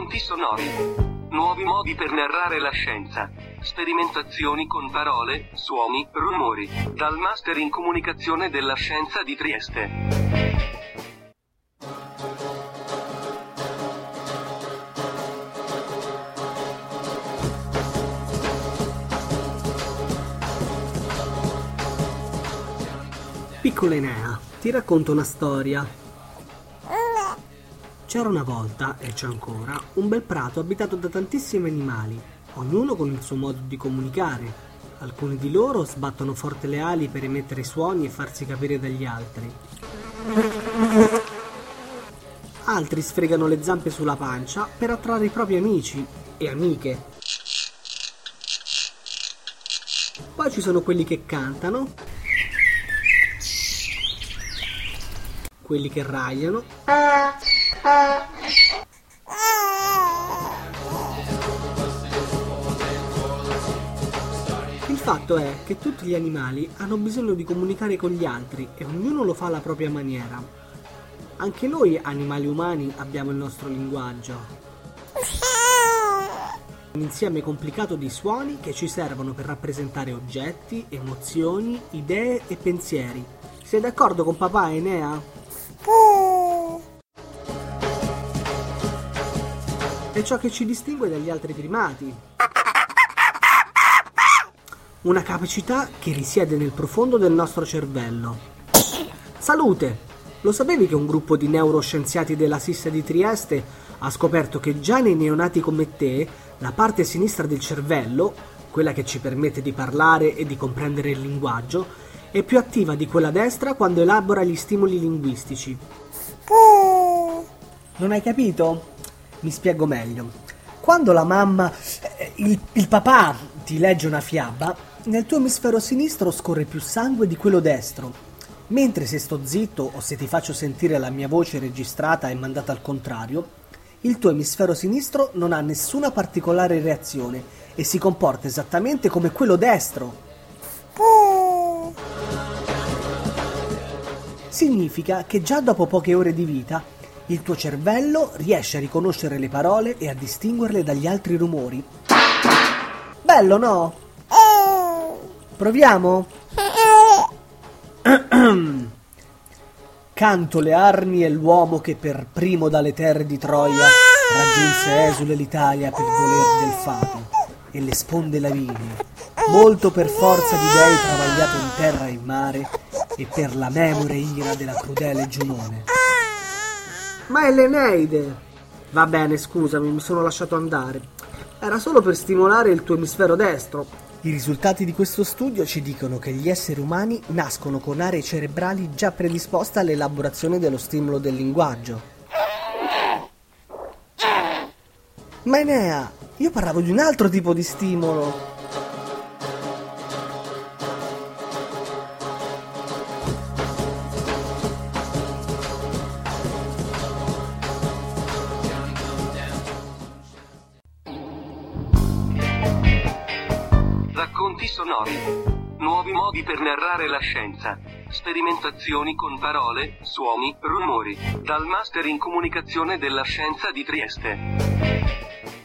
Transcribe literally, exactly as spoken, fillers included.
Racconti sonori. Nuovi modi per narrare la scienza. Sperimentazioni con parole, suoni, rumori. Dal Master in Comunicazione della Scienza di Trieste. Piccola Enea, ti racconto una storia. C'era una volta, e c'è ancora, un bel prato abitato da tantissimi animali, ognuno con il suo modo di comunicare. Alcuni di loro sbattono forte le ali per emettere suoni e farsi capire dagli altri. Altri sfregano le zampe sulla pancia per attrarre i propri amici e amiche. Poi ci sono quelli che cantano, quelli che ragliano, il fatto è che tutti gli animali hanno bisogno di comunicare con gli altri e ognuno lo fa alla propria maniera. Anche noi, animali umani, abbiamo il nostro linguaggio. Un insieme complicato di suoni che ci servono per rappresentare oggetti, emozioni, idee e pensieri. Sei d'accordo con papà, Enea? È ciò che ci distingue dagli altri primati. Una capacità che risiede nel profondo del nostro cervello. Salute! Lo sapevi che un gruppo di neuroscienziati della SISSA di Trieste ha scoperto che già nei neonati come te, la parte sinistra del cervello, quella che ci permette di parlare e di comprendere il linguaggio, è più attiva di quella destra quando elabora gli stimoli linguistici. Non hai capito? Mi spiego meglio. Quando la mamma, eh, il, il papà ti legge una fiaba, nel tuo emisfero sinistro scorre più sangue di quello destro, mentre se sto zitto o se ti faccio sentire la mia voce registrata e mandata al contrario, il tuo emisfero sinistro non ha nessuna particolare reazione e si comporta esattamente come quello destro. Significa che già dopo poche ore di vita il tuo cervello riesce a riconoscere le parole e a distinguerle dagli altri rumori. Bello, no? Proviamo? Canto le armi e l'uomo che per primo dalle terre di Troia raggiunse esule l'Italia per voler del fato e le sponde lavine, molto per forza di dei travagliato in terra e in mare e per la memore ira della crudele Giunone. Ma è l'Eneide! Va bene, scusami, mi sono lasciato andare. Era solo per stimolare il tuo emisfero destro. I risultati di questo studio ci dicono che gli esseri umani nascono con aree cerebrali già predisposte all'elaborazione dello stimolo del linguaggio. Ma Enea, io parlavo di un altro tipo di stimolo. Racconti sonori. Nuovi modi per narrare la scienza. Sperimentazioni con parole, suoni, rumori. Dal Master in Comunicazione della Scienza di Trieste.